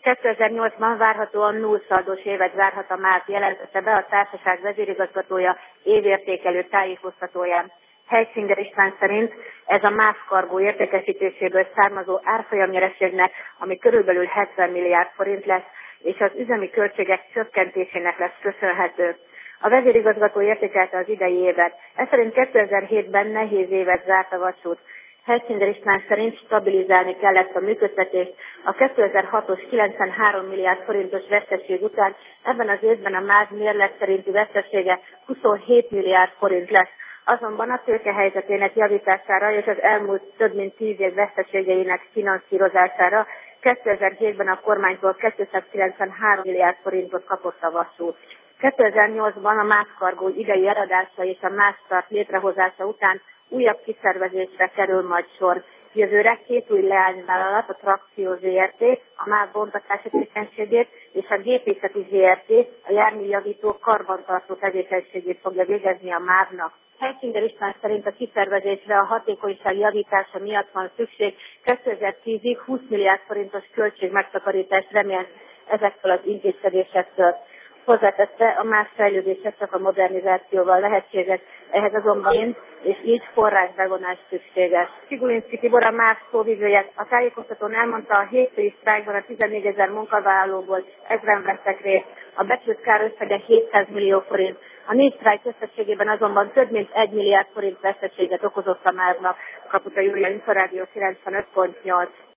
2008-ban várhatóan nullszaldós évet várhat a MÁV, jelentette be a társaság vezérigazgatója évértékelő tájékoztatóján. Helysinger István szerint ez a MÁV Cargo értékesítéséből származó árfolyamnyereségnek, ami körülbelül 70 milliárd forint lesz, és az üzemi költségek csökkentésének lesz köszönhető. A vezérigazgató értékelte az idei évet. Ez szerint 2007-ben nehéz évet zárt a vasút. Helysinger István szerint stabilizálni kellett a működtetést. A 2006-os 93 milliárd forintos veszteség után ebben az évben a MÁV mérleg szerinti vesztesége 27 milliárd forint lesz. Azonban a tőkehelyzetének javítására és az elmúlt több mint 10 év veszteségeinek finanszírozására 2007-ben a kormánytól 293 milliárd forintot kapott a vasút. 2008-ban a MÁV Cargo idei eladása és a MÁV Start létrehozása után újabb kiszervezésre kerül majd sor. Jövőre 2 új leányvállalat, a Trakció Zrt., a MÁV bontatási tevékenységét és a Gépészeti Zrt. A járműjavító karbantartó tevékenységét fogja végezni a MÁV-nak. Helysinger István szerint a kiszervezésre a hatékonyság javítása miatt van szükség. 2010-ig 20 milliárd forintos költség megtakarítást remél ezektől az intézkedésektől. Hozzátette, a MÁV fejlődése csak a modernizációval lehetséges, ehhez azonban és így forrásbevonás szükséges. Sigulinszky Tibor, a MÁV szóvivője, a tájékoztatón elmondta, a hétfői sztrájkban a 14 000 munkavállalóból 1000 vettek részt, a becsült kár összege 700 millió forint. A 4 sztrájk összességében azonban több mint 1 milliárd forint veszteséget okozott a MÁV-nak. Kaputa Júlia, Inforádió 95.8.